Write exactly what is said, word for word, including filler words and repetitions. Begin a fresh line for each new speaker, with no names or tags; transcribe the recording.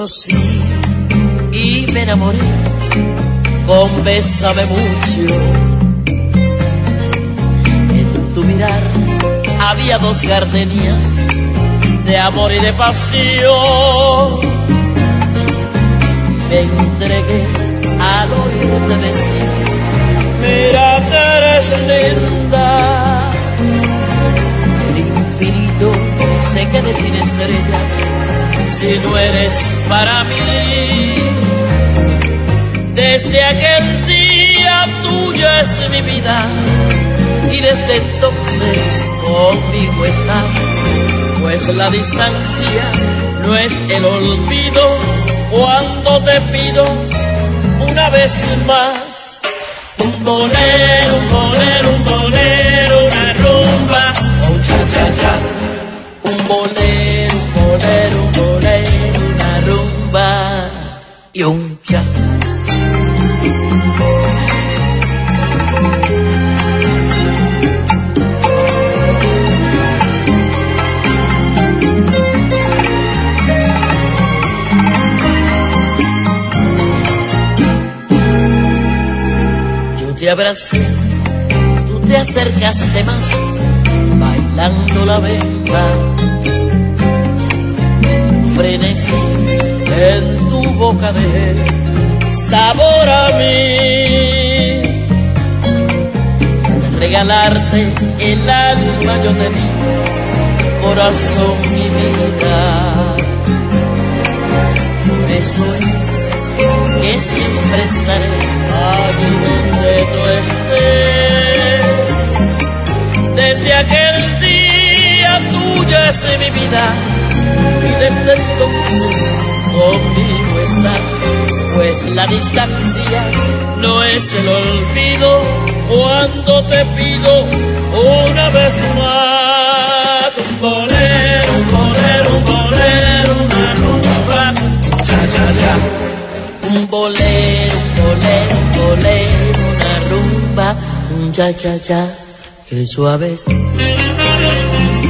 conocí y me enamoré con Bésame mucho. En tu mirar había dos gardenias de amor y de pasión. Me entregué al oírte decir: mira que eres linda. El infinito se quede sin estrellas si no eres para mí. Desde aquel día tuya es mi vida y desde entonces conmigo estás, pues la distancia no es el olvido cuando te pido una vez más un bolero, un bolero, un bolero, una rumba, un cha cha cha. Un bolero, un bolero, un bolero, una rumba y un cha. Te abracé, tú te acercaste más, bailando la venta. Frenesí en tu boca de sabor a mí. Al regalarte el alma yo te di, corazón y vida. Por eso es que siempre estaré allí donde tú estés. Desde aquel día tuya es mi vida y desde entonces conmigo estás, pues la distancia no es el olvido cuando te pido una vez más un bolero, un bolero, un bolero, una rumba, cha cha cha. Un bolero, un bolero, un bolero, una rumba, un cha cha cha, que suave es.